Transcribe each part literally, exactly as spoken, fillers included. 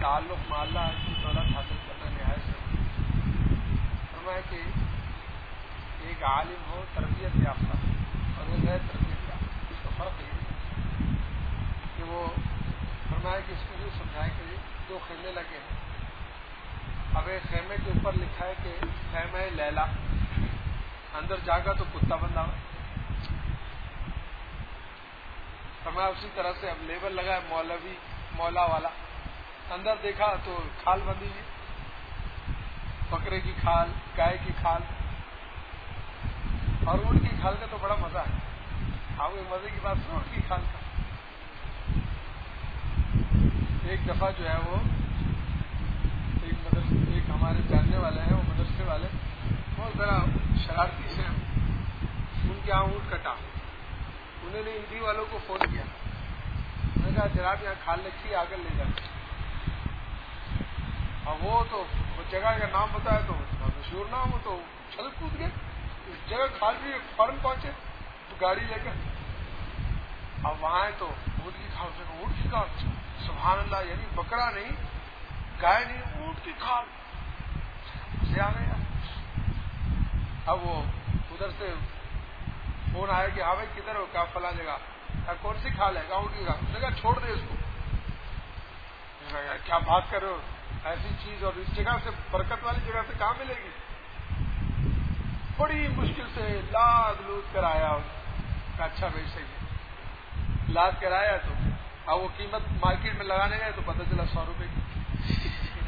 تعلق مع اللہ کی دولت حاصل کرنا نہایت ضروری ہے۔ فرمایا کہ ایک عالم ہو تربیت یافتہ اور وہ غیر تربیت یافتہ، اس کا فرق یہ ہے کہ وہ فرمایا کہ اس کو یہ سمجھائے کہ دو خیمے لگے ہیں، اب ایک خیمے کے اوپر لکھا ہے کہ خیمہ لیلا، اندر جاگا تو کتا بندہ ہوا۔ فرمایا اسی طرح سے اب لیبل لگا ہے مولوی مولا والا، اندر دیکھا تو کھال بندی ہے، بکرے کی کھال، گائے کی کھال اور اونٹ کی کھال کا تو بڑا مزہ ہے۔ آپ ایک مزے کی بات سنو اونٹ کی کھال کا۔ ایک دفعہ جو ہے وہ ایک مدرسے ایک ہمارے جاننے والے ہیں، وہ مدرسے والے بہت ذرا شرارتی سے، ان کے یہاں اونٹ کٹا، انہوں نے ایڈی والوں کو فون کیا، انہوں نے کہا جناب یہاں کھال رکھی آ کر لے جاتے، اور وہ تو جگہ کا نام بتایا تو مشہور نام ہو تو چھل کود گئے، اس جگہ کھال بھی فوراً پہنچے تو گاڑی لے کر، اب وہاں تو اونٹ کی کھال سے اونٹ کی کھال، سبحان اللہ، یعنی بکرا نہیں، گائے نہیں، اونٹ کی کھال سے آ گیا۔ اب وہ ادھر سے فون آیا کہ ہاں بھائی کدھر ہو، کیا فلاں جگہ، کون سی کھال ہے، اونٹ کی کھال، اس نے کہا چھوڑ دے اس کو، کیا بات کر رہے ہو، ایسی چیز اور اس جگہ سے برکت والی جگہ سے کہاں ملے گی؟ بڑی مشکل سے لاد لود کر آیا، اچھا بھائی صحیح ہے، لاد کر آیا تو اب وہ قیمت مارکیٹ میں لگانے گئے تو پتہ چلا سو روپے کی،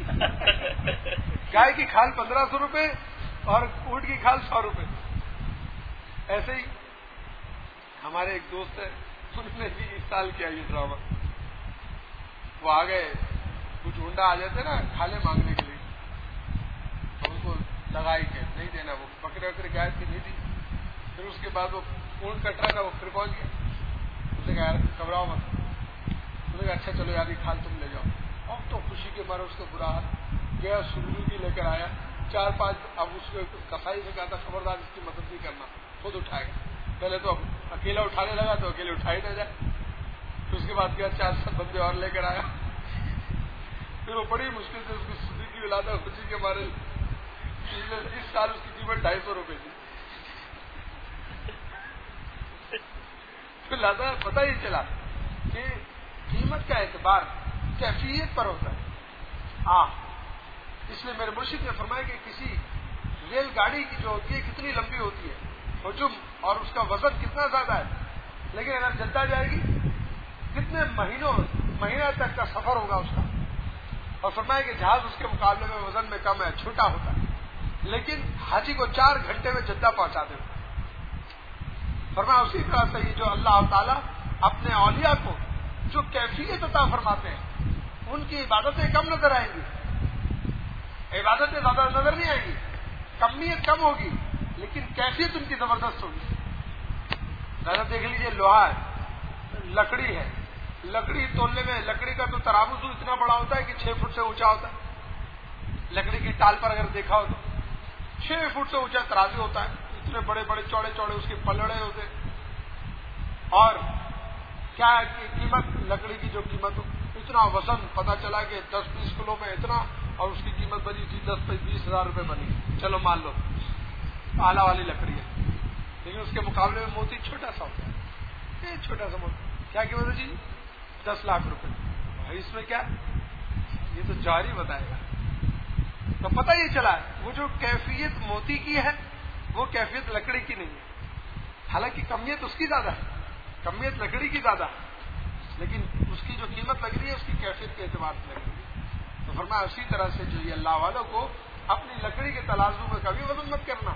گائے کی کھال پندرہ سو روپے اور اونٹ کی کھال سو روپے۔ ایسے ہی ہمارے ایک دوست ہے، انہوں نے بھی اس سال کیا یہ ڈرامہ، وہ آ گئے، کچھ ہنڈا آ جاتے نا کھالے مانگنے کے لیے، ان کو لگائی کے نہیں دینا، وہ بکرے وکرے گائے کی نہیں دی، پھر اس کے بعد وہ اونٹ کٹ رہا تھا، وہ پھر پہنچ گیا، اس نے کہا یار گھبراؤ مت، انہوں نے کہا اچھا چلو یار یہ کھال تم لے جاؤ، اب تو خوشی کے مارے اس کو برا حال گیا، سندوکی لے کر آیا، چار پانچ، اب اس کو کسائی سے کہا تھا خبردار اس کی مدد نہیں کرنا، خود اٹھائے گا، پہلے تو اکیلا اٹھانے لگا تو اکیلے اٹھائی نہ جائے، پھر اس کے بعد کیا چار سات بندے اور لے کر آیا، پھر وہ بڑی مشکل سے اس کی سندوکی ملاتا، خوشی کے مارے اس سال اس کی قیمت ڈھائی سو روپے تھی، پھر لاتا پتہ ہی چلا کہ قیمت کا اعتبار کیفیت پر ہوتا ہے۔ ہاں اس لیے میرے مرشد نے فرمایا کہ کسی ریل گاڑی کی جو ہوتی ہے کتنی لمبی ہوتی ہے، حجم اور اس کا وزن کتنا زیادہ ہے، لیکن اگر جدہ جائے گی کتنے مہینوں مہینہ تک کا سفر ہوگا اس کا، اور فرمایا کہ جہاز اس کے مقابلے میں وزن میں کم ہے، چھوٹا ہوتا ہے، لیکن حاجی کو چار گھنٹے میں جدہ پہنچا دے۔ فرمایا اسی طرح سے یہ جو اللہ تعالیٰ اپنے اولیاء کو جو کیفیت عطا فرماتے ہیں، ان کی عبادتیں کم نظر آئیں گی، عبادتیں زیادہ نظر نہیں آئیں گی، کمیت کم ہوگی، لیکن کیفیت ان کی زبردست ہوگی۔ ذرا دیکھ لیجیے لوہا ہے، لکڑی ہے، لکڑی تولنے میں لکڑی کا تو ترابو اتنا بڑا ہوتا ہے کہ چھ فٹ سے اونچا ہوتا ہے، لکڑی کی ٹال پر اگر دیکھا ہو تو چھ فٹ سے اونچا ترازو ہوتا ہے، اتنے بڑے بڑے چوڑے چوڑے اس کے پلڑے ہوتے ہیں، اور کیا قیمت لکڑی کی جو قیمت ہو، اتنا وزن، پتا چلا کہ دس بیس کلو میں اتنا، اور اس کی قیمت بنی تھی دس بیس ہزار روپے بنی، چلو مان لو اعلیٰ والی لکڑی ہے، لیکن اس کے مقابلے میں موتی چھوٹا سا ہوتا ہے، یہ چھوٹا سا موتی کیا قیمت ہے جی؟ دس لاکھ روپے، بھائی اس میں کیا، یہ تو جاری بتائے گا، تو پتہ یہ چلا وہ جو کیفیت موتی کی ہے وہ کیفیت لکڑی کی نہیں ہے، حالانکہ کمیت اس کی زیادہ ہے، کمیت لکڑی کی زیادہ ہے، لیکن اس کی جو قیمت لگ رہی ہے اس کی کیفیت کے اعتبار سے لگ رہی ہے۔ تو فرمایا اسی طرح سے جو یہ اللہ والوں کو اپنی لکڑی کے ترازو میں کبھی وزن مت کرنا،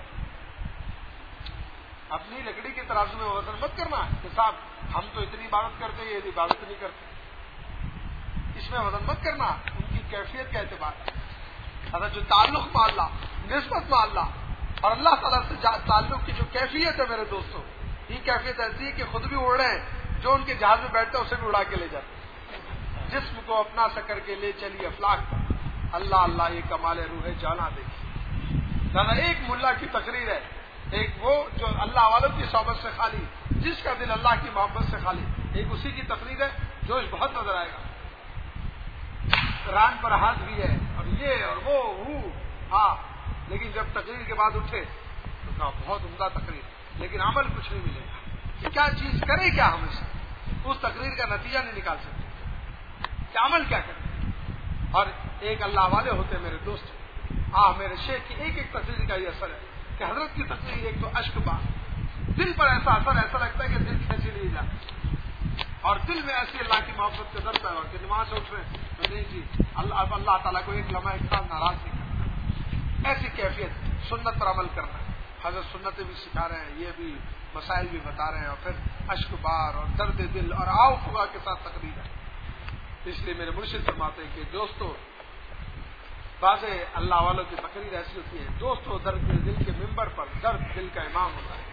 اپنی لکڑی کے ترازو میں وزن مت کرنا کہ صاحب ہم تو اتنی عبادت کرتے ہیں یہ عبادت نہیں کرتے، اس میں وزن مت کرنا، ان کی کیفیت کا اعتبار ہے۔ اگر جو تعلق مع اللہ، نسبت مع اللہ اور اللہ تعالیٰ سے تعلق کی جو کیفیت ہے میرے دوستوں، یہ کیفیت ایسی ہے کہ خود بھی اڑ رہے ہیں، جو ان کے جہاز میں بیٹھتے ہیں اسے بھی اڑا کے لے جاتے ہیں، جسم کو اپنا سا کر کے لے چلیے افلاک پر، اللہ اللہ یہ کمال روح جانا دیکھیے۔ دادا ایک ملا کی تقریر ہے، ایک وہ جو اللہ والوں کی صحبت سے خالی، جس کا دل اللہ کی محبت سے خالی، ایک اسی کی تقریر ہے، جوش بہت نظر آئے گا۔ ران پر ہاتھ بھی ہے اور یہ اور وہ ہوں ہاں، لیکن جب تقریر کے بعد اٹھے تو کہا بہت عمدہ تقریر، لیکن عمل کچھ نہیں ملے گا کہ کیا چیز کرے کیا ہم اس اس تقریر کا نتیجہ نہیں نکال سکتے کہ عمل کیا کرے. اور ایک اللہ والے ہوتے میرے دوست، ہاں میرے شیخ کی ایک ایک تقریر کا یہ اثر ہے کہ حضرت کی تقریر ایک تو اشک بار دل پر ایسا اثر ایسا لگتا ہے کہ دل کھینچی نہیں جاتا، اور دل میں ایسی اللہ کی محبت کا درد ہے کہ نماز اٹھ رہے ہیں تو نہیں جی اللہ اللہ تعالیٰ کو ایک لمحہ ایک سال ناراض نہیں کرتا. ایسی کیفیت سنت پر عمل کرنا ہے. حضرت سنتیں بھی سکھا رہے ہیں، یہ بھی مسائل بھی بتا رہے ہیں، اور پھر اشک بار اور درد دل اور آؤ فغا کے ساتھ تقریر ہے. اس لیے میرے مرشد فرماتے ہیں کہ دوستو بعض اللہ والوں کی تقریر ایسی ہوتی ہے، دوستو درد دل کے ممبر پر درد دل کا امام ہوتا ہے،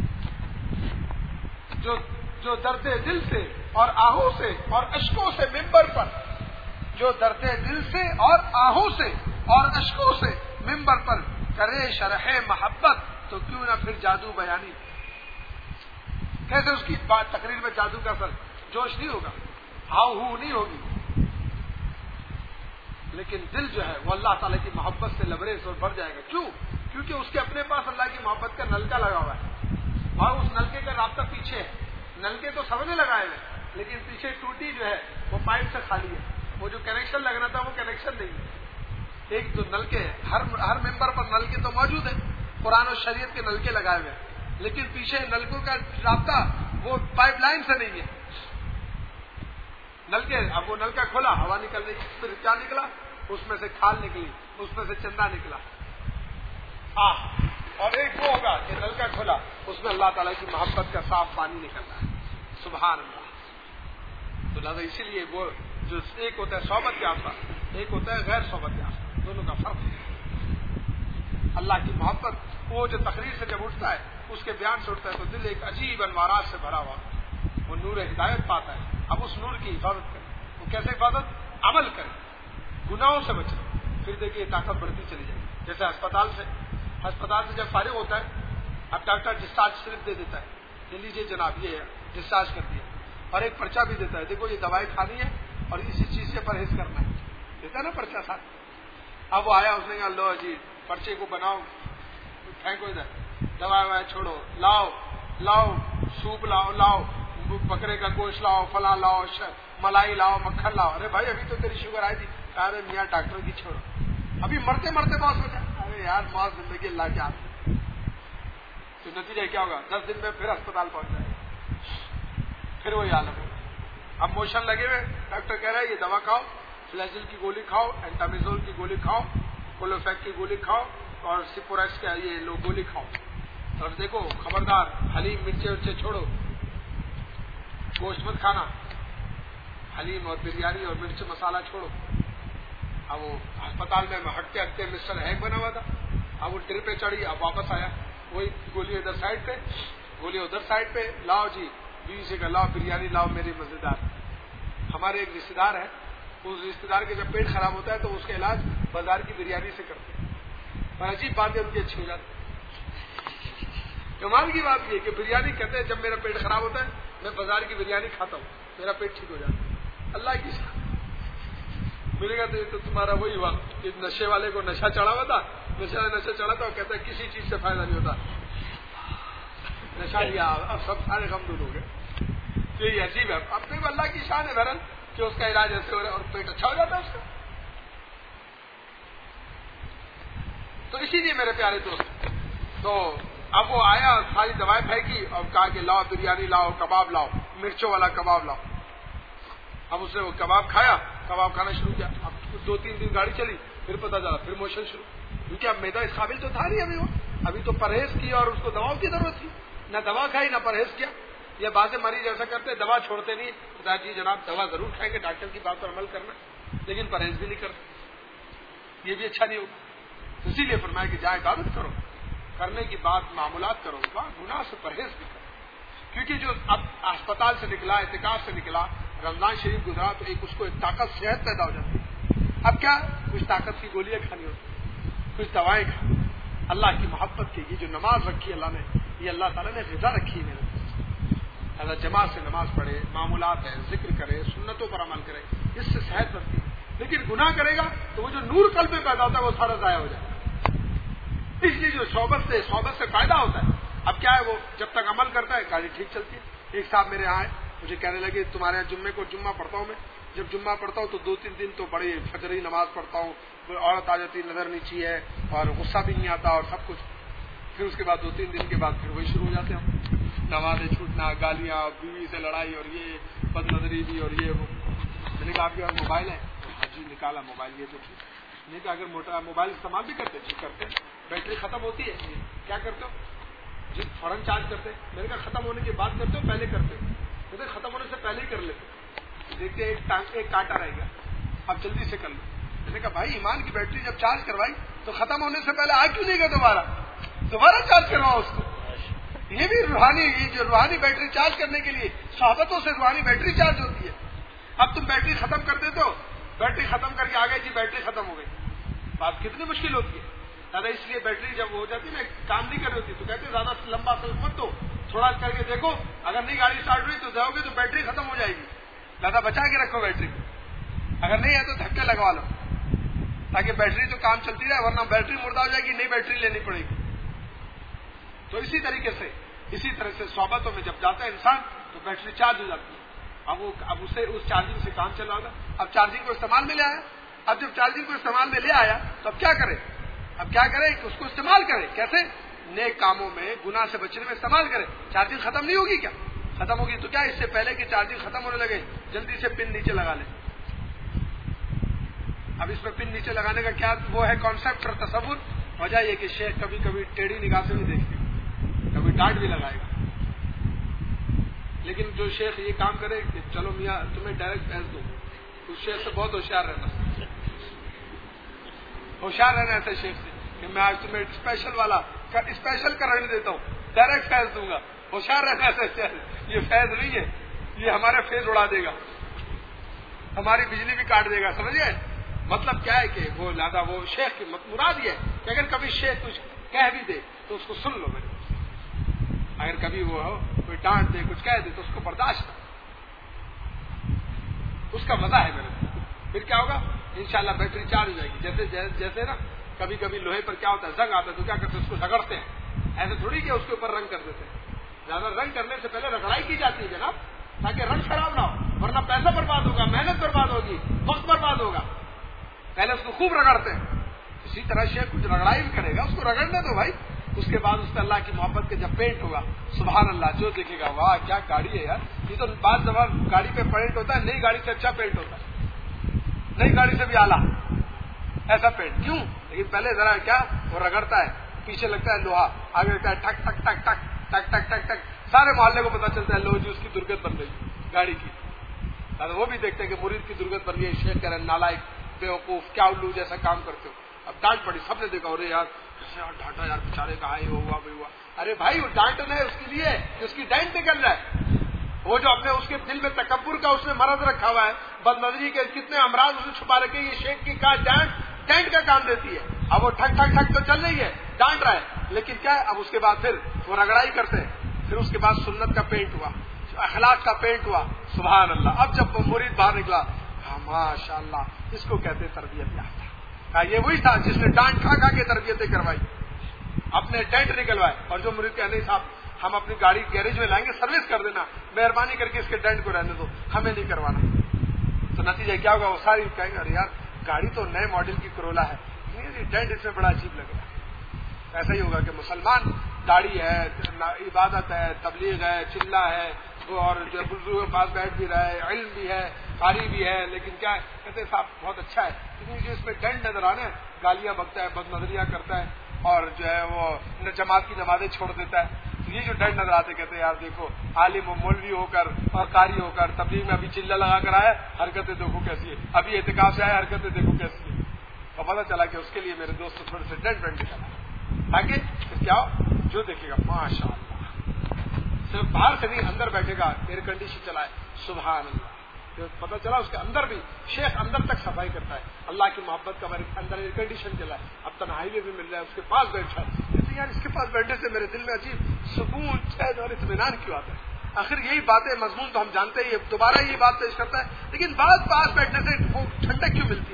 جو جو درد دل سے اور آہوں سے اور اشکوں سے ممبر پر، جو درد دل سے اور آہوں سے اور اشکوں سے ممبر پر کرے شرح محبت تو کیوں نہ پھر جادو بیانی. کیسے اس کی بات تقریر میں جادو کا اثر، جوش نہیں ہوگا، ہاؤ ہو نہیں ہوگی، لیکن دل جو ہے وہ اللہ تعالیٰ کی محبت سے لبریز اور بھر جائے گا. کیوں؟ کیونکہ اس کے اپنے پاس اللہ کی محبت کا نلکا لگا ہوا ہے، اور اس نلکے کا رابطہ پیچھے ہے. نلکے تو سب نے لگائے ہوئے، لیکن پیچھے ٹوٹی جو ہے وہ پائپ سے خالی ہے، وہ جو کنیکشن لگنا تھا وہ کنیکشن نہیں ہے. ایک جو نلکے ہر ہر ممبر پر نلکے تو موجود ہیں، قرآن و شریعت کے نلکے لگائے ہوئے ہیں، لیکن پیچھے نلکوں کا رابطہ وہ پائپ لائن سے نہیں ہے. نلکے اب وہ نلکا کھولا، ہوا نکلنے کی، پھر کیا نکلا؟ اس میں سے کھال نکلی، اس میں سے چندہ نکلا. ہاں، اور ایک وہ ہوگا کہ نلکا کھولا، اس میں اللہ تعالیٰ کی محبت کا صاف پانی نکلنا ہے. سبحان اللہ. تو لہٰذا اسی لیے وہ جو ایک ہوتا ہے صحبت یافتہ، ایک ہوتا ہے غیر صحبت یافتہ، دونوں کا فرق ہے. اللہ کی محبت وہ جو تقریر سے جب اٹھتا ہے، اس کے بیان سے اٹھتا ہے تو دل ایک عجیب انوارات سے بھرا ہوا، وہ نور ہدایت پاتا ہے. اب اس نور کی حفاظت کرے. وہ کیسے حفاظت؟ عمل کرے، گناہوں سے بچے. پھر دیکھیے طاقت بڑھتی چلی جائے. جیسے ہسپتال سے ہسپتال سے جب فارغ ہوتا ہے، اب ڈاکٹر ڈسچارج صرف دے دیتا ہے کہ لیجیے جناب یہ ڈسچارج کر دیا، اور ایک پرچہ بھی دیتا ہے، دیکھو یہ دوائی کھانی ہے اور اسی چیز سے پرہیز کرنا ہے. دیتا ہے نا پرچہ ساتھ. اب وہ آیا، اس نے کہا لو جی پرچے کو بناؤ، پھینکو ادھر، دوا ووائی چھوڑو، لاؤ لاؤ سوپ لاؤ، لاؤ بکرے کا گوشت لاؤ، فلاں لاؤ، ملائی لاؤ، مکھن لاؤ. ارے بھائی ابھی تو تیری شوگر آئی تھی. ارے میاں ڈاکٹر کی چھوڑو، ابھی مرتے مرتے موت ہو جائے. ارے یار موت زندگی اللہ کے ہاتھ میں. تو نتیجہ کیا ہوگا؟ دس دن میں پھر اسپتال پہنچ جائے گا، پھر وہی عالم ہے. اب موشن لگے ہوئے، ڈاکٹر کہہ رہا ہے یہ دوا کھاؤ، فلیزل کی گولی کھاؤ، اینٹامیزول کی گولی کھاؤ، کولوفیک کی گولی کھاؤ، اور سپوریکس کا یہ لو گولی کھاؤ. اور دیکھو خبردار حلیم مرچے ورچے چھوڑو، گوشت مت کھانا، حلیم اور بریانی اور مرچ مسالہ چھوڑو. اب وہ اسپتال میں ہٹتے ہٹتے مسٹر ہیک بنا ہوا تھا. اب وہ ٹر پہ چڑھی، اب واپس آیا، وہی گولی ادھر سائڈ پہ، گولی ادھر سائڈ پہ. لاؤ جی بیوی سے کہ لاؤ بریانی لاؤ میری مزیدار. ہمارے ایک رشتے دار ہے، اس رشتے دار کے جب پیٹ خراب ہوتا ہے تو اس کا علاج بازار کی بریانی سے کرتے ہیں، اور عجیب باتیں ان کی اچھی ہو جاتی. کمال کی بات یہ کہ بریانی کہتے ہیں جب میرا پیٹ خراب ہوتا ہے میں بازار کی بریانی کھاتا ہوں، میرا پیٹ ٹھیک ہو جاتا ہے. اللہ کی شان. ملے گا تو تمہارا وہی ہوا کہ نشے والے کو نشہ چڑھا ہوا تھا، نشہ نشہ چڑھا تھا، وہ کہتا ہے کسی چیز سے فائدہ نہیں ہوتا، نشہ لیا اب سب سارے غم دور ہو گئے. تو یہ عجیب ہے. اب دیکھو اللہ کی شان ہے بہرحال کہ اس کا علاج ایسے ہو رہا ہے اور پیٹ اچھا ہو جاتا ہے اس کا. تو اسی لیے میرے پیارے دوست، تو اب وہ آیا، ساری دوائیں پھینکی اور کہا کہ لاؤ بریانی لاؤ، کباب لاؤ، مرچوں والا کباب لاؤ. اب اس نے وہ کباب کھایا، کباب کھانا شروع کیا. اب دو تین دن گاڑی چلی، پھر پتا چلا پھر موشن شروع، کیونکہ اب میدا اس قابل تو تھا نہیں ابھی. وہ ابھی تو پرہیز کیا اور اس کو دواؤں کی ضرورت تھی، نہ دوا کھائی نہ پرہیز کیا. یہ بعض مریض ایسا کرتے دوا چھوڑتے نہیں، خدا جی جناب دوا ضرور کھائیں گے، ڈاکٹر کی بات پر عمل کرنا، لیکن پرہیز بھی نہیں کرتے. یہ بھی اچھا نہیں ہوگا. اسی لیے فرمایا کہ جائے عبادت کرو، کرنے کی بات معمولات کرو، گناہ سے پرہیز بھی کرو. کیونکہ جو اب اسپتال سے نکلا، اعتکاف سے نکلا، رمضان شریف گزرا، تو ایک اس کو ایک طاقت صحت پیدا ہو جاتی ہے. اب کیا کچھ طاقت کی گولیاں کھانی ہوتی، کچھ دوائیں کھانی. اللہ کی محبت کی یہ جو نماز رکھی اللہ نے، یہ اللہ تعالیٰ نے غذا رکھی ہے. اللہ جماعت سے نماز پڑھے، معمولات ہے، ذکر کرے، سنتوں پر عمل کرے، اس سے صحت بنتی ہے. لیکن لیکن گناہ کرے گا تو وہ جو نور قلب میں پیدا ہوتا ہے وہ سارا ضائع ہو جائے گا. اس لیے جو صحبت سے صحبت سے فائدہ ہوتا ہے. اب کیا ہے وہ جب تک عمل کرتا ہے گاڑی ٹھیک چلتی ہے. ایک صاحب میرے یہاں آئے, مجھے کہنے لگے تمہارے یہاں جمعے کو جمعہ پڑھتا ہوں میں, جب جمعہ پڑھتا ہوں تو دو تین دن تو بڑی فجری نماز پڑھتا ہوں, عورت آ جاتی نظر نیچی ہے اور غصہ بھی نہیں آتا اور سب کچھ. پھر اس کے بعد دو تین دن کے بعد پھر وہی شروع ہو جاتے ہیں, نمازیں چھوٹنا, گالیاں, بیوی سے لڑائی اور یہ بد نظری بھی اور یہ وہ. میں نے کہا آپ کے پاس موبائل ہے؟ جی نکالا موبائل, یہ تو ٹھیک. نہیں کہا اگر موٹا موبائل استعمال بھی کرتے جی کرتے, بیٹری ختم ہوتی ہے کیا کرتے ہو؟ جی فوراً چارج کرتے. میں نے کہا ختم ہونے کی بات کرتے ہو پہلے کرتے؟ کہتے ختم ہونے سے پہلے ہی کر لیتے. دیکھتے ایک ٹانگ ایک کانٹا رہ گیا, اب جلدی سے کر لو. میں نے کہا بھائی ایمان کی بیٹری جب چارج کروائی تو ختم ہونے سے پہلے آ کیوں نہیں گیا دوبارہ دوبارہ چارج کرواؤ اس کو. یہ بھی روحانی, یہ جو روحانی بیٹری چارج کرنے کے لیے صحبتوں سے روحانی بیٹری چارج ہوتی ہے. اب تم بیٹری ختم کر دیتے ہو, بیٹری ختم کر کے آ گئے جی بیٹری ختم ہو گئی, بات کتنی مشکل ہوتی ہے. دادا اس لیے بیٹری جب ہو جاتی ہے نا کام نہیں کر رہی ہوتی تو کہتے ہیں زیادہ لمبا سلف مت دو, تھوڑا کر کے دیکھو, اگر نہیں گاڑی اسٹارٹ ہوئی تو جاؤ گے تو بیٹری ختم ہو جائے گی. زیادہ بچا کے رکھو بیٹری, اگر نہیں ہے تو دھکے لگوا لو تاکہ بیٹری تو کام چلتی رہے, ورنہ بیٹری مردہ ہو جائے گی, نئی بیٹری لینی پڑے گی. تو اسی طریقے سے اسی طرح سے صحبتوں میں جب جاتا ہے انسان تو بیٹری چارج ہو جاتی ہے. اب وہ اب اسے اس چارجنگ سے کام چلا ہوگا. اب چارجنگ کو استعمال میں لے آیا, اب جب چارجنگ کو استعمال میں لے آیا تو اب کیا کرے, اب کیا کرے کہ اس کو استعمال کرے. کیسے؟ نیک کاموں میں, گناہ سے بچنے میں استعمال کرے. چارجنگ ختم نہیں ہوگی کیا؟ ختم ہوگی تو کیا اس سے پہلے کہ چارجنگ ختم ہونے لگے جلدی سے پن نیچے لگا لیں. اب اس میں پن نیچے لگانے کا کیا وہ ہے کانسیپٹ اور تصور. وجہ یہ کہ شیخ کبھی کبھی ٹیڑھی نگاہ سے بھی دیکھتے, کبھی ڈانٹ بھی لگائے گا. لیکن جو شیخ یہ کام کرے کہ چلو میاں تمہیں ڈائریکٹ بھیج دو, اس شیخ سے بہت ہوشیار رہنا, ہوشیار رہنا ایسے شیخ سے کہ میں آج تمہیں اسپیشل والا اسپیشل کرنٹ دیتا ہوں, ڈائریکٹ فیض دوں گا. ہوشیار رہنا ایسے, یہ فیض نہیں ہے, یہ ہمارے فیض اڑا دے گا, ہماری بجلی بھی کاٹ دے گا. سمجھے مطلب کیا ہے کہ وہ لادا وہ شیخ کی مراد یہ ہے کہ اگر کبھی شیخ کچھ کہہ بھی دے تو اس کو سن لو میرے. اگر کبھی وہ ہو کوئی ڈانٹ دے کچھ کہہ دے تو اس کو برداشت کرو, اس کا مزہ ہے میرے. پھر کیا ہوگا انشاءاللہ بیٹری چارج ہو جائے گی. جیسے جیسے نا کبھی کبھی لوہے پر کیا ہوتا ہے زنگ آتا ہے تو کیا کرتے ہیں اس کو رگڑتے ہیں, ایسے تھوڑی کہ اس کے اوپر رنگ کر دیتے ہیں. زیادہ رنگ کرنے سے پہلے رگڑائی کی جاتی ہے جناب, تاکہ رنگ خراب نہ ہو, ورنہ پیسہ برباد ہوگا, محنت برباد ہوگی, وقت برباد ہوگا. پہلے اس کو خوب رگڑتے ہیں. اسی طرح شیخ کچھ رگڑائی بھی کرے گا, اس کو رگڑنے دو بھائی. اس کے بعد اس سے اللہ کی محبت کے جب پینٹ ہوگا, سبحان اللہ, جو دیکھے گا واہ کیا گاڑی ہے یار. یہ تو بعض دفعہ گاڑی پہ پینٹ ہوتا ہے, نئی گاڑی سے اچھا پینٹ ہوتا ہے, نئی گاڑی سے بھی اعلیٰ ایسا پینٹ. کیوں؟ لیکن پہلے ذرا کیا وہ رگڑتا ہے, پیچھے لگتا ہے لوہا, آگے لگتا ہے ٹک ٹک ٹک ٹک ٹک ٹک ٹک ٹک, سارے محلے کو پتا چلتا ہے لو جی اس کی درگت بن گئی گاڑی کی. وہ بھی دیکھتے ہیں کہ مرید کی درگت بن گئی, شیخ کہہ رہے ہیں نالائق, بیوقوف, کیا الو جیسا کام کرتے ہو. اب ڈانٹ پڑی, سب نے دیکھا ارے یار یار ڈانٹا یار بیچارے کا ہے, ہوا بھی ہوا. ارے بھائی وہ ڈانٹنا ہے اس کے لیے کہ اس کی ڈینٹ نکل رہا ہے. وہ جو اپنے اس کے دل میں تکبر کا اس نے مرض رکھا ہوا ہے, بد نظری کے کتنے امراض اس نے چھپا رکھے, یہ شیخ کی کا ڈانٹ ڈینٹ کا کام دیتی ہے. اب وہ ٹھک ٹھک ٹھک تو چل رہی ہے, ڈانٹ رہا ہے, لیکن کیا ہے اب اس کے بعد پھر وہ رگڑائی کرتے ہیں. پھر اس کے بعد سنت کا پینٹ ہوا, اخلاق کا پینٹ ہوا, سبحان اللہ. اب جب وہ مرید باہر نکلا, ماشاء اللہ, اس کو کہتے تربیت یافتہ. یہ وہی تھا جس نے ڈانٹ کھا کھا کے تربیتیں کروائی, اپنے ڈینٹ نکلوائے. اور جو مرید کہہ نہیں صاحب ہم اپنی گاڑی گیریج میں لائیں گے, سروس کر دینا, مہربانی کر کے اس کے ڈینٹ کو رہنے دو, ہمیں نہیں کروانا. تو نتیجہ کیا ہوگا, وہ ساری کہیں گے ارے یار گاڑی تو نئے ماڈل کی کرولا ہے, ڈینٹ اس میں بڑا عجیب لگ رہا ہے. ایسا ہی ہوگا کہ مسلمان داڑھی ہے, عبادت ہے, تبلیغ ہے, چلہ ہے, اور جو بزرگوں کے پاس بیٹھ بھی رہا ہے, علم بھی ہے, قاری بھی ہے, لیکن کیا ہے کہتے ہیں صاحب بہت اچھا ہے, لیکن جو اس میں ڈینٹ نظر آنا ہے, گالیاں بکتا ہے, بد نظریاں کرتا ہے, اور جو ہے وہ جماعت کی نمازیں چھوڑ دیتا ہے. تو یہ جو ڈینٹ نظر آتے کہتے ہیں یار دیکھو عالم و مولوی ہو کر اور قاری ہو کر تبلیغ میں ابھی چلہ لگا کر آیا, حرکتیں دیکھو کیسی ہے, ابھی اعتکاف سے آیا, حرکتیں دیکھو کیسی ہے. اور پتہ چلا کہ اس کے لیے میرے دوست کو تھوڑے سے ڈینٹ وینٹ نکالا, تاکہ پھر کیا ہو, جو دیکھے گا ماشاء اللہ, صرف باہر سے نہیں اندر بیٹھے گا, ایئر کنڈیشن چلائے, سبحان اللہ. پتہ چلا اس کے اندر بھی شیخ اندر تک صفائی کرتا ہے, اللہ کی محبت کا اندر ایئر کنڈیشن چلا ہے, اب تنہائی میں بھی مل رہا ہے, اس کے پاس بیٹھا ہے. یار اس کے پاس بیٹھنے سے میرے دل میں عجیب سکون, چین اور اطمینان کیوں آتا ہے. آخر یہی باتیں مضمون تو ہم جانتے ہیں, یہ دوبارہ یہ بات پیش کرتا ہے, لیکن بعد پاس بیٹھنے سے وہ ٹھنڈک کیوں ملتی ہے,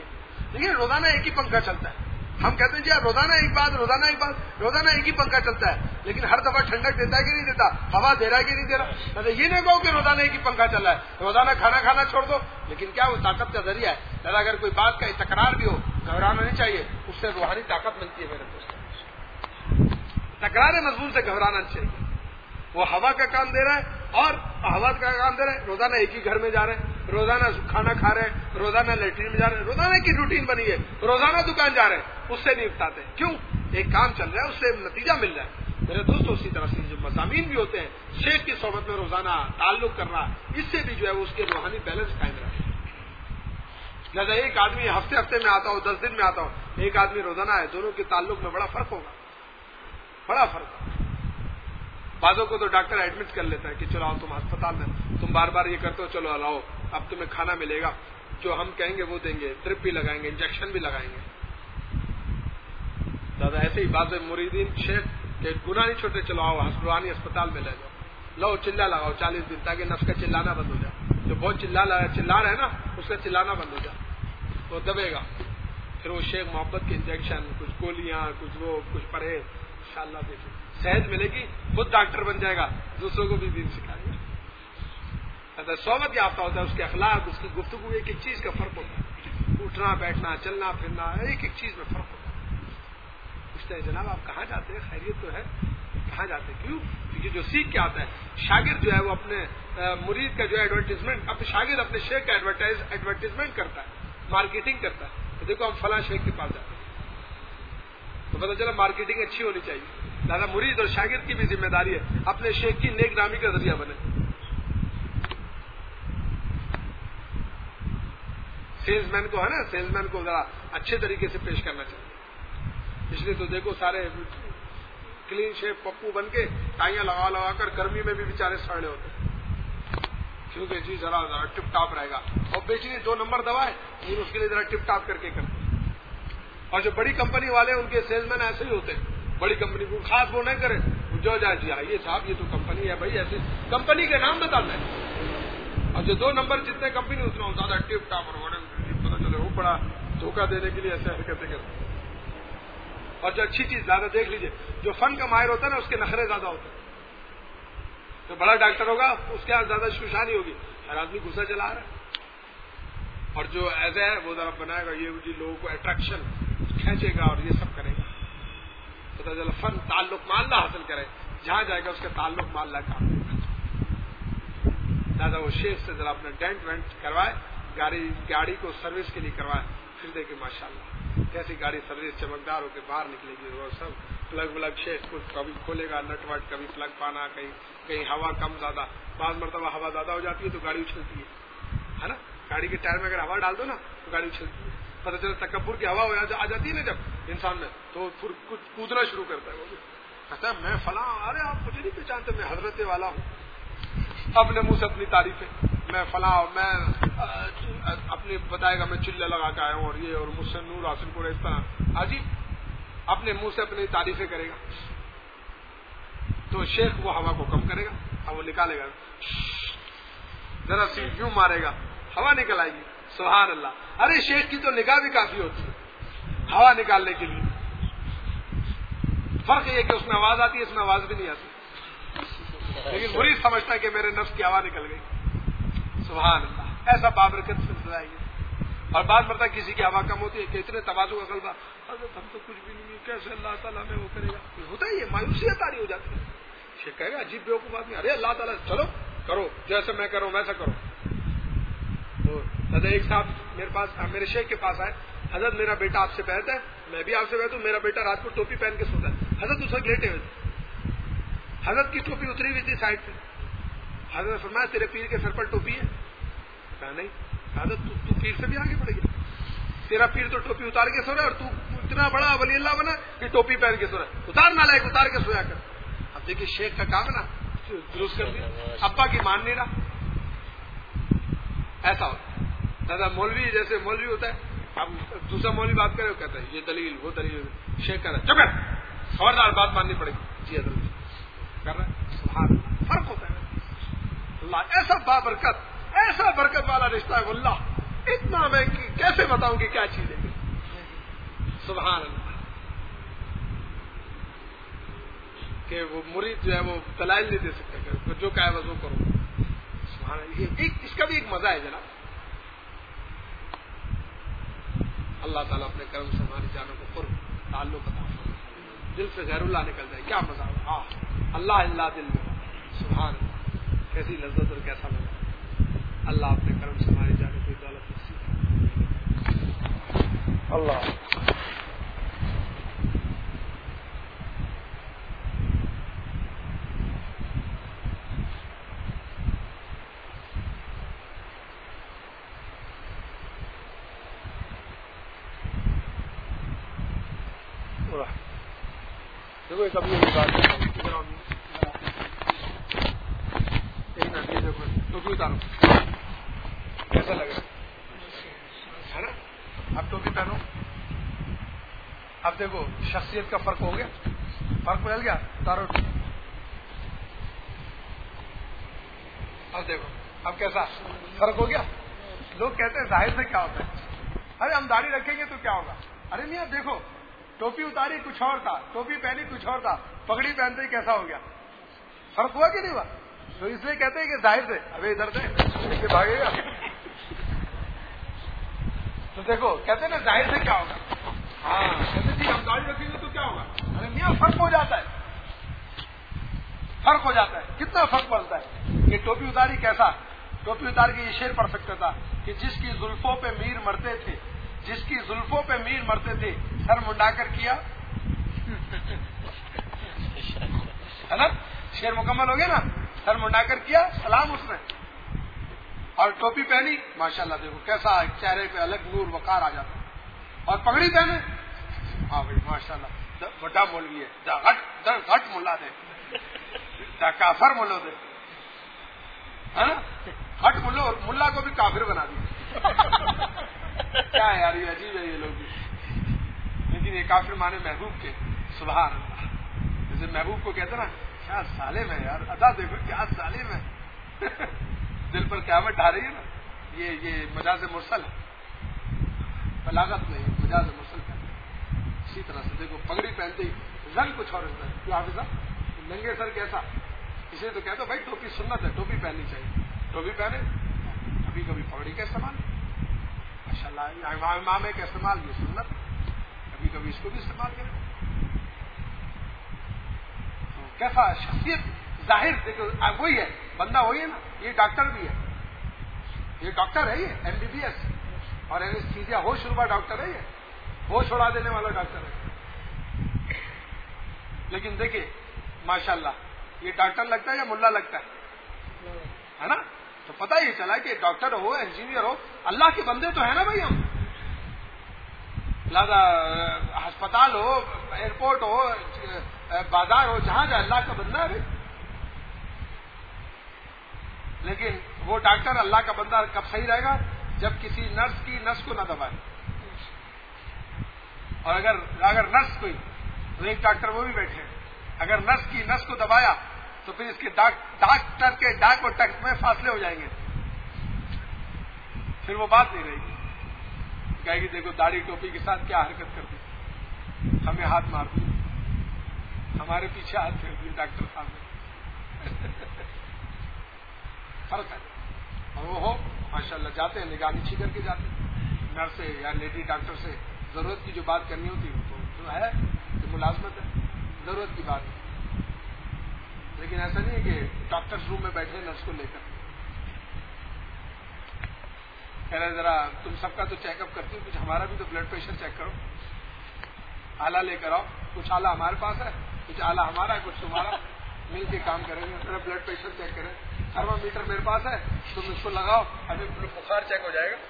دیکھیے روزانہ ایک ہی پنکھا چلتا ہے. ہم کہتے ہیں جی یار روزانہ ایک بات روزانہ ایک بات روزانہ ایک ہی پنکھا چلتا ہے, لیکن ہر دفعہ ٹھنڈک دیتا ہے کہ نہیں دیتا, ہوا دے رہا ہے کہ نہیں دے رہا. یہ نہیں کہو کہ روزانہ ایک ہی پنکھا چل رہا ہے, روزانہ کھانا کھانا چھوڑ دو, لیکن کیا وہ طاقت کا ذریعہ ہے. لہٰذا اگر کوئی بات کا تکرار بھی ہو گھبرانا نہیں چاہیے, اس سے روحانی طاقت ملتی ہے میرے دوست. تکرار مضمون سے گھبرانا نہیں چاہیے. وہ ہوا کا کام دے رہا ہے اور ہوا کا کام دے رہا ہے. روزانہ ایک ہی گھر میں جا رہے ہیں, روزانہ کھانا کھا رہے ہیں, روزانہ لیٹرین میں جا رہے ہیں, روزانہ کی روٹین بنی ہے, روزانہ دکان جا رہے ہیں, اس سے نہیں اٹھاتے. کیوں؟ ایک کام چل رہا ہے, اس سے نتیجہ مل رہا ہے. میرے دوستوں اسی طرح سے جو مضامین بھی ہوتے ہیں, شیخ کی صحبت میں روزانہ تعلق کرنا, اس سے بھی جو ہے اس کے روحانی بیلنس قائم رہتا ہے. لہٰذا ایک آدمی ہفتے ہفتے میں آتا ہو, دس دن میں آتا ہو, ایک آدمی روزانہ ہے, دونوں کے تعلق میں بڑا فرق ہوگا, بڑا فرق. بعضوں کو تو ڈاکٹر ایڈمٹ کر لیتا ہے کہ چلو آؤ تم ہسپتال میں, تم بار بار یہ کرتے ہو, چلو لاؤ اب تمہیں کھانا ملے گا, جو ہم کہیں گے وہ دیں گے, ڈرپ بھی لگائیں گے, انجیکشن بھی لگائیں گے. دادا ایسے ہی بعض مریدین شیخ کہ گناہ نہیں چھوٹے, چلو آؤ روحانی اسپتال میں لے جاؤ, لو چلا لگاؤ چالیس دن, تاکہ نفس کا چلانا بند ہو جائے. جو بہت چلا چلا رہا ہے نا, اس کا چلانا بند ہو جائے, وہ دبے گا. پھر وہ شیخ محبت کے انجیکشن, کچھ گولیاں, کچھ وہ کچھ پرہیز, انشاءاللہ دیکھیں صحت ملے گی, خود ڈاکٹر بن جائے گا, دوسروں کو بھی دین سکھائے گا. صحبت یافتہ ہوتا ہے, اس کے اخلاق, اس کی گفتگو, ایک ایک چیز کا فرق ہوتا ہے. اٹھنا بیٹھنا چلنا پھرنا, ایک ایک چیز میں فرق ہوتا ہے. پوچھتے ہیں جناب آپ کہاں جاتے ہیں, خیریت تو ہے, کہاں جاتے ہیں, کیوں؟ کیونکہ جو سیکھ کے آتا ہے شاگرد جو ہے وہ اپنے مرید کا جو ہے ایڈورٹیزمنٹ, اپنے شاگرد اپنے شیخ کا ایڈورٹیزمنٹ کرتا ہے, مارکیٹنگ کرتا ہے. تو دیکھو ہم فلاں شیخ کے پاس جاتے ہیں تو پتہ چلا مارکیٹنگ اچھی ہونی چاہیے. لہٰذا مرید اور شاگرد کی بھی ذمہ داری ہے اپنے شیخ کی نیک نامی کا ذریعہ بنے. سیلز مین کو ہے نا, سیلز مین کو ذرا اچھے طریقے سے پیش کرنا چاہیے. اس لیے تو دیکھو سارے کلین شیپ پپو بن کے ٹائیاں لگا لگا کر گرمی میں بھی بیچارے سڑے ہوتے ہیں, کیونکہ جی ذرا ذرا ٹپ ٹاپ رہے گا. اور بیچنی دو نمبر دوا ہے, لیکن اس کے لیے ذرا ٹپ ٹاپ کر کے کرتے ہیں. اور جو بڑی کمپنی والے ان کے سیلز مین ایسے ہی ہوتے ہیں. بڑی کمپنی کو خاص وہ نہیں کرے, جو جائے جی آئیے صاحب یہ تو کمپنی ہے بھائی, ایسے کمپنی کے نام بتاتا ہے. اور جو دو نمبر جتنے کمپنی اتنا زیادہ ٹپ ٹاپ اور پتا چلے وہ بڑا دھوکہ دینے کے لیے ایسے حرکتیں کرتے ہیں. اور جو اچھی چیز زیادہ دیکھ لیجئے, جو فن کا ماہر ہوتا ہے نا اس کے نخرے زیادہ ہوتے ہیں. جو بڑا ڈاکٹر ہوگا اس کے زیادہ شوشانی ہوگی, ہر آدمی غصہ چلا رہا ہے. اور جو ایسے ہے وہ ذرا بنائے گا, یہ جی لوگوں کو اٹریکشن کھینچے گا اور یہ سب کرے گا. پتا چلا فن تعلق ماللہ حاصل کرے, جہاں جائے گا اس کا تعلق ماللہ کا. دادا وہ شیخ سے ذرا اپنا ڈینٹ وینٹ کروائے, گاڑی گاڑی کو سروس کے لیے کروائے, پھر دیکھے ماشاء اللہ کیسی گاڑی سروس چمکدار ہو کے باہر نکلے گی. وہ سب پلگ ولگ شیخ کو کبھی کھولے گا نٹ وٹ, کبھی پلگ پانا, کہیں کہیں ہوا کم زیادہ. بعض مرتبہ ہوا زیادہ ہو جاتی ہے تو گاڑی اچھلتی ہے نا, گاڑی کے ٹائر میں اگر ہوا ڈال دو نا تو گاڑی اچھلتی ہے. پتہ چلا تکبر کی ہوا آ جاتی ہے نا جب انسان میں, تو پھر کچھ کودنا شروع کرتا ہے. وہ بھی کہتا ہے میں فلاں, ارے آپ مجھے نہیں پہچانتے, میں حضرت والا ہوں. اپنے منہ سے اپنی تعریفیں, میں فلاں, میں اپنی بتائے گا میں چلے لگا کے آیا ہوں اور یہ, اور مجھ سے نور حاصل کو اس طرح عجیب اپنے منہ سے اپنی تعریفیں کرے گا. تو شیخ وہ ہوا کو کم کرے گا, اب وہ نکالے گا, ذرا سی یوں مارے گا, ہوا نکل آئے گی. سبحان اللہ. ارے شیخ کی تو نگاہ بھی کافی ہوتی ہے ہوا نکالنے کے لیے. فرق یہ کہ اس میں آواز آتی ہے, اس میں آواز بھی نہیں آتی, لیکن مرید سمجھتا ہے کہ میرے نفس کی ہوا نکل گئی. سبحان اللہ. ایسا بابرکت سلسلہ ہے. اور بعض مرتبہ کسی کی ہوا کم ہوتی ہے کہ اتنے تواضع کا غلبہ, حضرت ہم تو کچھ بھی نہیں, کیسے اللہ تعالیٰ میں وہ کرے گا, ہوتا ہی ہے, مایوسی تاری ہو جاتی ہے. شیخ کہے گا عجیب بیوقوف آدمی, ارے اللہ تعالیٰ چلو کرو جیسے میں کروں ویسا کرو. تو حضرت ایک صاحب میرے پاس, میرے شیخ کے پاس آئے, حضرت میرا بیٹا آپ سے بیٹھ ہے, میں بھی آپ سے بیٹھ ہوں, میرا بیٹا رات کو ٹوپی پہن کے سوتا ہے. حضرت اس وقت لیٹے ہوئے تھے, حضرت کی ٹوپی اتری ہوئی تھی سائڈ پہ. حضرت نے فرمایا تیرے پیر کے سر پر ٹوپی ہے؟ کہا نہیں. حضرت تو, تو پیر سے بھی آگے بڑھ گیا, تیرا پیر تو ٹوپی اتار کے سو رہا ہے اور تو اتنا بڑا ولی اللہ بنا کہ ٹوپی پہن کے سو رہا ہے. اتار نہ لائے, اتار کے سویا کر. اب دیکھیے شیخ کا کام ہے نا درست کر دیا, ابا کی مان نہیں رہا. ایسا ہوتا ہے. دادا مولوی جیسے مولوی ہوتا ہے, اب دوسرا مولوی بات کرے وہ کہتا ہے یہ دلیل وہ دلیل, شیخ کہہ رہا ہے چپ کر, خبردار بات ماننی پڑے گی. جی حضرت کر رہا ہے. سبحان اللہ. فرق ہوتا ہے. اللہ ایسا بابرکت, ایسا برکت والا رشتہ ہے واللہ, اتنا میں کیسے بتاؤں کہ کیا چیز ہے. سبحان اللہ، کہ وہ مرید جو ہے وہ دلائل نہیں دے سکتے کہ جو کہے وہ کرو. سبحان اللہ. اس کا بھی ایک مزہ ہے جناب. اللہ تعالیٰ اپنے کرم سے ہماری جانوں کو قرب تعلق عطا فرمائے، دل سے غیر اللہ نکل جائے. کیا مزہ ہو. ہاں اللہ اللہ دل میں. سبحان اللہ، کیسی لذت اور کیسا مزہ. اللہ اپنے کرم سے ہماری جانوں کو دولت نصیب. اللہ دیکھو کبھی بات ٹوپی اتارو کیسا لگ رہا ہے نا. اب ٹوپی پہنو. اب دیکھو شخصیت کا فرق ہو گیا، فرق بدل گیا. اتارو. اب دیکھو اب کیسا فرق ہو گیا. لوگ کہتے ہیں ظاہر سے کیا ہوتا ہے، ارے ہم داڑھی رکھیں گے تو کیا ہوگا. ارے نہیں اب دیکھو ٹوپی اتاری کچھ اور تھا، ٹوپی پہنی کچھ اور تھا، پگڑی پہنتے ہی کیسا ہو گیا. فرق ہوا کہ نہیں ہوا. تو اس لیے کہتے ہیں کہ ظاہر سے ابھی ادھر سے بھاگے گا. تو دیکھو کہتے ہیں نا ظاہر سے کیا ہوگا. ہاں کہتے جی ہم داڑھی رکھیں گے تو کیا ہوگا. ارے میاں فرق ہو جاتا ہے، فرق ہو جاتا ہے. کتنا فرق پڑتا ہے. یہ ٹوپی اتاری کیسا. ٹوپی اتار کے یہ شعر پڑھ سکتا تھا کہ جس کی زلفوں پہ میر مرتے تھے، جس کی زلفوں پہ میر مرتے تھے، سر منڈا کر کیا ہے نا. شعر مکمل ہو گیا نا. سر منڈا کر کیا سلام اس نے، اور ٹوپی پہنی ماشاءاللہ دیکھو کیسا چہرے پہ الگ نور وقار آ جاتا. اور پگڑی پہنے ہاں بھائی ماشاءاللہ بڑا مولوی ہے، گھٹ گھٹ ملا دے کافر ملو دے ہے نا. ہٹ ملو اور ملا کو بھی کافر بنا دیا. کیا ہے یار یہ عجیب ہے یہ لوگ. لیکن یہ کافر مانے محبوب کے. سبحان اللہ. جیسے محبوب کو کہتے نا کیا ظالم ہے یار، ادا دیکھو کیا ظالم ہے. دل پر قیامت ڈھا رہی ہے نا. یہ یہ مجاز مرسل ہے، بلاغت میں مجاز مرسل کہتے ہیں. اسی طرح سے دیکھو پگڑی پہنتے ہی رنگ کچھ اور ہوتا ہے. کیوں حافظ صاحب ننگے سر کیسا. اسے تو کہتے بھائی ٹوپی سنت ہے، ٹوپی پہننی چاہیے. ٹوپی پہنے کبھی کبھی پگڑی کا استعمال ماشاء اللہ امام کا استعمال یہ سنت، کبھی کبھی اس کو بھی استعمال کریں. تو کیسا شخصیت ظاہر دیکھو وہی ہے، بندہ وہی ہے نا. یہ ڈاکٹر بھی ہے، یہ ڈاکٹر ہے، یہ ایم بی بی ایس اور اینستھیزیا ہوش ربا ڈاکٹر ہے، یہ ہوش اڑا دینے والا ڈاکٹر ہے. لیکن دیکھیے ماشاء اللہ یہ ڈاکٹر لگتا ہے یا ملا لگتا ہے ہے نا. تو پتہ یہ چلا کہ ڈاکٹر ہو انجینئر ہو اللہ کے بندے تو ہے نا بھائی. ہم لہذا ہسپتال ہو ایئرپورٹ ہو بازار ہو جہاں جائے اللہ کا بندہ ہے بھائی. لیکن وہ ڈاکٹر اللہ کا بندہ کب صحیح رہے گا جب کسی نرس کی نس کو نہ دبائے. اور اگر اگر نرس کوئی تو ایک ڈاکٹر وہ بھی بیٹھے اگر نرس کی نس کو دبایا تو پھر اس کے ڈاکٹر کے ڈاک اور ٹیکس میں فاصلے ہو جائیں گے. پھر وہ بات نہیں رہے گی. کہے گی دیکھو داڑھی ٹوپی کے ساتھ کیا حرکت کرتی، ہمیں ہاتھ مار دی، ہمارے پیچھے ہاتھ پھیر دی ڈاکٹر صاحب نے. فرق ہے. اور وہ ہو ماشاء اللہ جاتے ہیں نگاہ نیچی کر کے جاتے ہیں. نرس سے یا لیڈی ڈاکٹر سے ضرورت کی جو بات کرنی ہوتی ہے تو جو ہے کہ ملازمت ہے، ضرورت کی بات ہے. لیکن ایسا نہیں ہے کہ ڈاکٹرس روم میں بیٹھے نرس کو لے کر کہہ رہے ذرا تم سب کا تو چیک اپ کرتی ہوں، کچھ ہمارا بھی تو بلڈ پریشر چیک کرو، آلہ لے کر آؤ. کچھ آلہ ہمارے پاس ہے، کچھ آلہ ہمارا ہے، کچھ تمہارا، مل کے کام کریں گے. میرا بلڈ پریشر چیک کریں. تھرما میٹر میرے پاس ہے، تم اس کو لگاؤ، ابھی بخار چیک ہو جائے گا.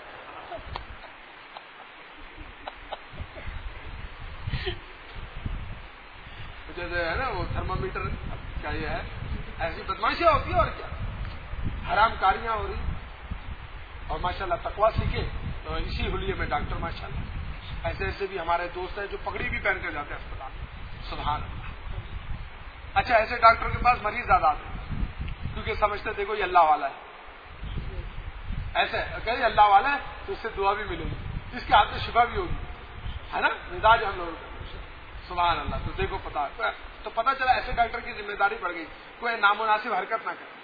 جیسے ہے نا وہ تھرما میٹر کیا یہ ہے، ایسی بدماشیاں ہوتی ہیں اور کیا حرام کاریاں ہو رہی. اور ماشاءاللہ تقویٰ سیکھے تو اسی حلیے میں ڈاکٹر ماشاءاللہ ایسے ایسے بھی ہمارے دوست ہیں جو پگڑی بھی پہن کر جاتے ہیں اسپتال. سبحان اللہ. اچھا ایسے ڈاکٹر کے پاس مریض زیادہ آتے ہیں کیونکہ سمجھتے دیکھو یہ اللہ والا ہے. ایسے کہ اللہ والا ہے تو اس سے دعا بھی ملے گی، اس کے ہاتھ میں شفا بھی ہوگی. ہے نا مزاج ہم لوگوں کا. سبحان اللہ. تو دیکھو پتا تو پتا چلا ایسے ڈاکٹر کی ذمہ داری بڑھ گئی کوئی نامناسب حرکت نہ کرے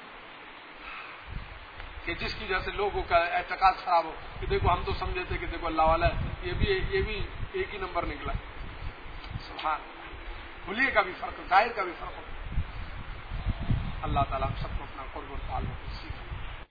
کہ جس کی وجہ سے لوگوں کا اعتقاد خراب ہو کہ دیکھو ہم تو سمجھے تھے کہ دیکھو اللہ والا ہے یہ بھی یہ بھی ایک ہی نمبر نکلا. سبحان اللہ. حلیے کا بھی فرق ظاہر کا بھی فرق ہو. اللہ تعالیٰ ہم سب کو اپنا قرب و تعلق سیکھے.